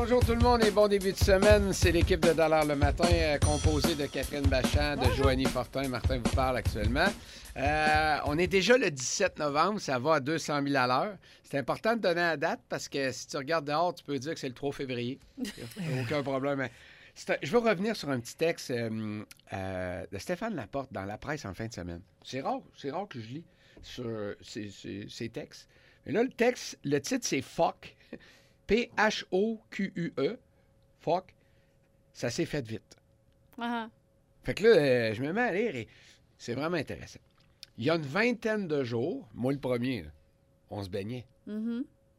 Bonjour tout le monde et bon début de semaine. C'est l'équipe de Dollar le matin, composée de Catherine Bachand, de Joanie Fortin. Martin vous parle actuellement. On est déjà le 17 novembre, ça va à 200 000 à l'heure. C'est important de donner la date parce que si tu regardes dehors, tu peux dire que c'est le 3 février. Aucun problème. Je veux revenir sur un petit texte de Stéphane Laporte dans la presse en fin de semaine. C'est rare que je lis sur ces textes. Mais là, le titre, c'est Fuck. P-H-O-Q-U-E. Fuck. Ça s'est fait vite. Uh-huh. Fait que là, je me mets à lire et c'est vraiment intéressant. Il y a une vingtaine de jours, moi le premier, là, on se baignait. Mm-hmm.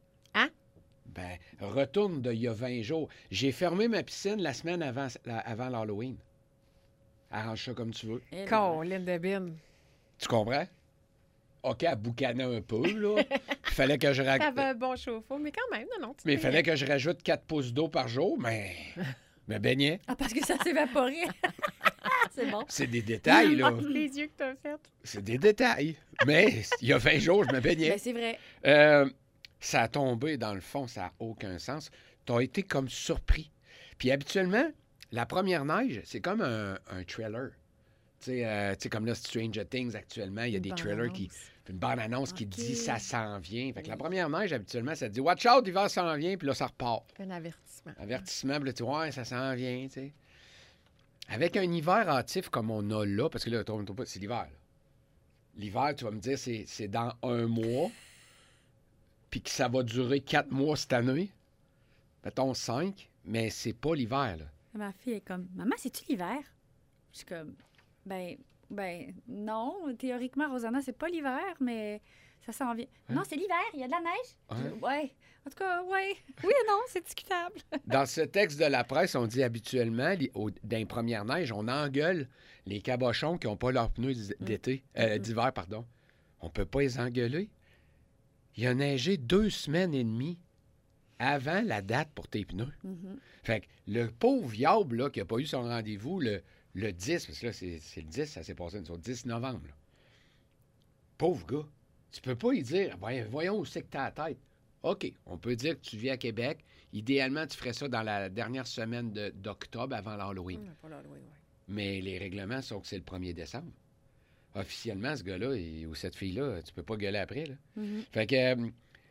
Ben, retourne d'il y a 20 jours. J'ai fermé ma piscine la semaine avant l'Halloween. Arrange ça comme tu veux. Colin de Bin. Tu comprends? OK, à boucaner un peu, là. Il fallait que je T'avais un bon chauffe-eau, mais quand même, non. Mais il fallait que je rajoute 4 pouces d'eau par jour, mais me baignais. Ah, parce que ça s'est évaporé. C'est bon. C'est des détails, là. Les yeux que t'as fait. C'est des détails. Mais il y a 20 jours, je me baignais. Ben, c'est vrai. Ça a tombé dans le fond, ça n'a aucun sens. Tu as été comme surpris. Puis habituellement, la première neige, c'est comme un trailer. Tu sais, comme là, Stranger Things, actuellement, il y a des trailers qui... Une bande-annonce qui dit « ça s'en vient ». Fait que la première neige, habituellement, ça te dit « watch out, l'hiver s'en vient », puis là, ça repart. Un avertissement. Avertissement, puis là, tu vois, ouais, ça s'en vient, tu sais. Avec un hiver hâtif comme on a là, parce que là, c'est l'hiver, là. L'hiver, tu vas me dire, c'est dans un mois, puis que ça va durer 4 mois cette année. Mettons 5, mais c'est pas l'hiver, là. Ma fille est comme, maman, c'est-tu l'hiver? Je suis comme, ben, non. Théoriquement, Rosanna, c'est pas l'hiver, mais ça s'en vient. Hein? Non, c'est l'hiver, il y a de la neige. Hein? Ouais. En tout cas, ouais. Oui et non, c'est discutable. Dans ce texte de la presse, on dit habituellement, dans les premières neiges, on engueule les cabochons qui n'ont pas leurs pneus d'hiver, pardon. On peut pas les engueuler. Il a neigé 2 semaines et demie avant la date pour tes pneus. Mm-hmm. Fait que le pauvre Yable, là, qui n'a pas eu son rendez-vous le 10, parce que là, c'est le 10, ça s'est passé le 10 novembre. Là. Pauvre gars. Tu peux pas lui dire, voyons où c'est que t'as la tête. OK, on peut dire que tu vis à Québec. Idéalement, tu ferais ça dans la dernière semaine d'octobre avant l'Halloween. Pas l'Halloween, oui. Mais les règlements sont que c'est le 1er décembre. Officiellement, ce gars-là ou cette fille-là, tu peux pas gueuler après. Là. Mm-hmm. Fait que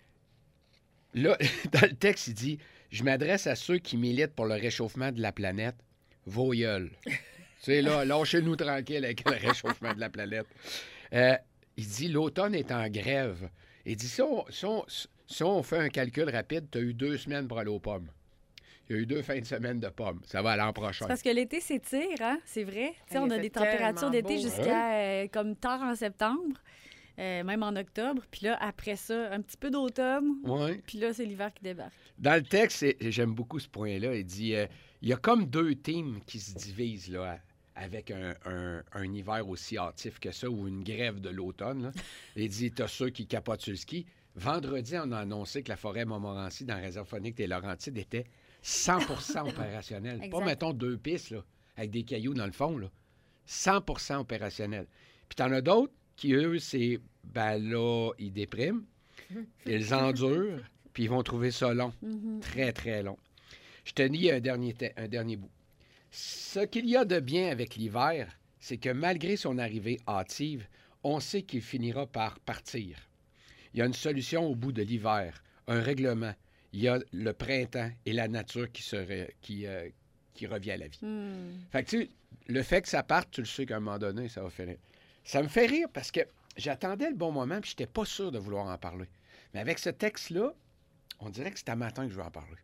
là, dans le texte, il dit « Je m'adresse à ceux qui militent pour le réchauffement de la planète. Vos gueules. » Tu sais, là, lâchez-nous tranquille avec le réchauffement de la planète. Il dit « L'automne est en grève. » Il dit si on fait un calcul rapide, tu as eu 2 semaines pour aller aux pommes. Il y a eu 2 fins de semaine de pommes. Ça va à l'an prochain. Parce que l'été s'étire, hein? C'est vrai. Tu sais, on a fait des températures tellement d'été beau. jusqu'à comme tard en septembre, même en octobre. Puis là, après ça, un petit peu d'automne. Ouais. Puis là, c'est l'hiver qui débarque. Dans le texte, j'aime beaucoup ce point-là. Il dit il y a comme 2 teams qui se divisent là, avec un hiver aussi hâtif que ça ou une grève de l'automne. Là. Il dit tu as ceux qui capotent sur le ski. Vendredi, on a annoncé que la forêt Montmorency dans la réserve phonique des Laurentides était 100% opérationnelle. Pas, Exact. mettons, 2 pistes là, avec des cailloux dans le fond. Là. 100% opérationnel. Puis t'en as d'autres qui, eux, c'est, ben là, ils dépriment, ils endurent, puis ils vont trouver ça long. Mm-hmm. Très, très long. Je te lis un dernier bout. Ce qu'il y a de bien avec l'hiver, c'est que malgré son arrivée hâtive, on sait qu'il finira par partir. Il y a une solution au bout de l'hiver, un règlement. Il y a le printemps et la nature qui revient à la vie. Fait que tu sais, le fait que ça parte, tu le sais qu'à un moment donné, ça va finir. Ça me fait rire parce que j'attendais le bon moment puis je n'étais pas sûr de vouloir en parler. Mais avec ce texte-là, on dirait que c'est à matin que je veux en parler.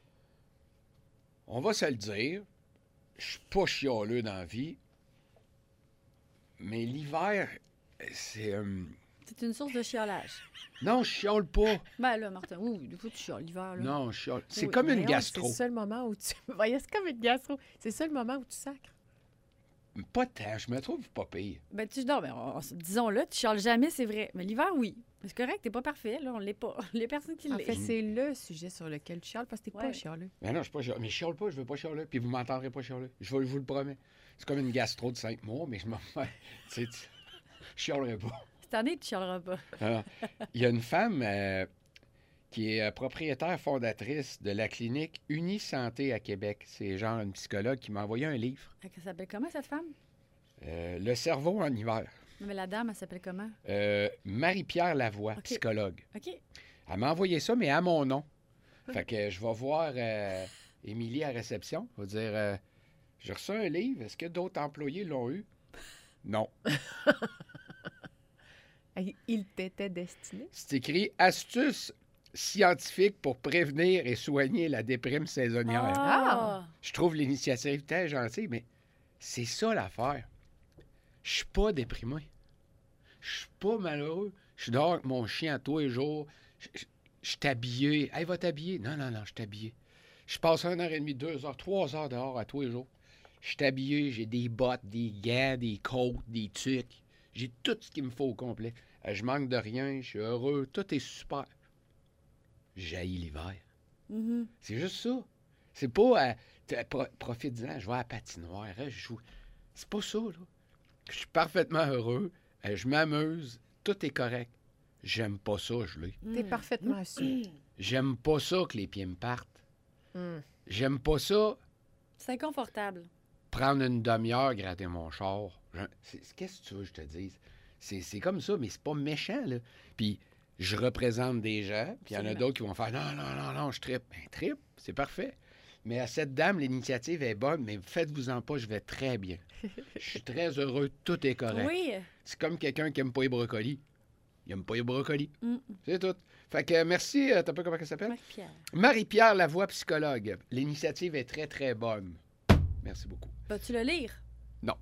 On va se le dire, je suis pas chialeux dans la vie, mais l'hiver, c'est... C'est une source de chiolage. Non, je chiale pas. Ben là, Martin, oui, du coup, tu chioles l'hiver. Là. Non, je chiale. C'est Oui, comme une voyons, gastro. C'est le seul moment où tu... Voyons, c'est comme une gastro. C'est le seul moment où tu sacres. Pas tant, je me trouve pas pire. Ben, non, mais disons-le, tu chiales jamais, c'est vrai. Mais l'hiver, oui. C'est correct, t'es pas parfait, là, on l'est pas. Les personnes qui En l'est. fait, c'est le sujet sur lequel tu chiales parce que t'es pas Ouais. chialeux. Mais non, je suis pas chialeux. Mais je chiale pas, je veux pas chialer. Puis vous m'entendrez pas chialer. Je vous le promets. C'est comme une gastro de 5 mois, mais je m'en... Tu sais, je chialerai pas. Cette année, tu chialeras pas. Alors, il y a une femme qui est propriétaire fondatrice de la clinique Unisanté à Québec. C'est genre une psychologue qui m'a envoyé un livre. Elle s'appelle comment, cette femme? Le cerveau en hiver. Mais la dame, elle s'appelle comment? Marie-Pierre Lavoie, OK. psychologue. OK. Elle m'a envoyé ça, mais à mon nom. Fait que je vais voir Émilie à réception. Je vais dire, j'ai reçu un livre. Est-ce que d'autres employés l'ont eu? Non. Il t'était destiné. C'est écrit « Astuces scientifiques pour prévenir et soigner la déprime saisonnière Ah! Je trouve l'initiative très gentille, mais c'est ça l'affaire. Je suis pas déprimé. Je suis pas malheureux. Je dors avec mon chien tous les jours. Je suis habillé. Hey, va t'habiller. Non, je suis habillé. Je passe 1h30, 2h, 3h dehors à tous les jours. Je suis habillé, j'ai des bottes, des gants, des côtes, des tucs. J'ai tout ce qu'il me faut au complet. Je manque de rien, je suis heureux, tout est super. J'haïs l'hiver. Mhm. C'est juste ça. C'est pas profite-en, je vais à la patinoire, je joue. C'est pas ça, là. Je suis parfaitement heureux, je m'amuse, tout est correct. J'aime pas ça, je l'ai. T'es parfaitement assuré. J'aime pas ça que les pieds me partent. Mm. J'aime pas ça C'est inconfortable. prendre une demi-heure, gratter mon char. Qu'est-ce que tu veux que je te dise? C'est comme ça, mais c'est pas méchant, là. Puis je représente des gens, puis il y en a Absolument. d'autres qui vont faire non, je trippe. Ben, trippe, c'est parfait. Mais à cette dame, l'initiative est bonne, mais faites-vous-en pas, je vais très bien. Je suis très heureux, tout est correct. Oui. C'est comme quelqu'un qui aime pas les brocolis. Il aime pas les brocolis. Mm. C'est tout. Fait que merci, t'as pas comment elle s'appelle? Marie-Pierre. Marie-Pierre Lavoie, psychologue. L'initiative est très, très bonne. Merci beaucoup. Vas-tu le lire? Non.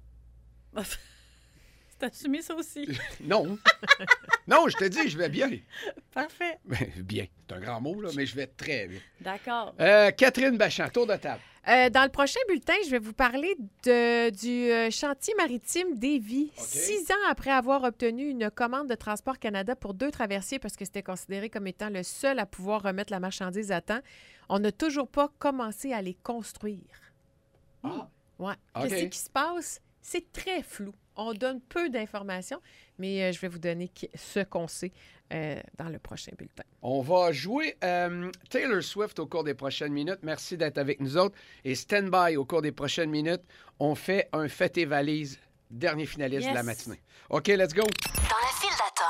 C'est assumé ça aussi. Non. Non, je te dis, je vais bien. Parfait. Ben, bien, c'est un grand mot, là, mais je vais très bien. D'accord. Catherine Bachand, tour de table. Dans le prochain bulletin, je vais vous parler du chantier maritime d'Évis. OK. 6 ans après avoir obtenu une commande de Transport Canada pour 2 traversiers parce que c'était considéré comme étant le seul à pouvoir remettre la marchandise à temps, on n'a toujours pas commencé à les construire. Ah, Ouais. OK. Qu'est-ce qui se passe? C'est très flou. On donne peu d'informations, mais je vais vous donner ce qu'on sait dans le prochain bulletin. on va jouer Taylor Swift au cours des prochaines minutes. Merci d'être avec nous autres. Et stand-by au cours des prochaines minutes. On fait un fait et valise, dernier finaliste de la Yes. matinée. OK, let's go. Dans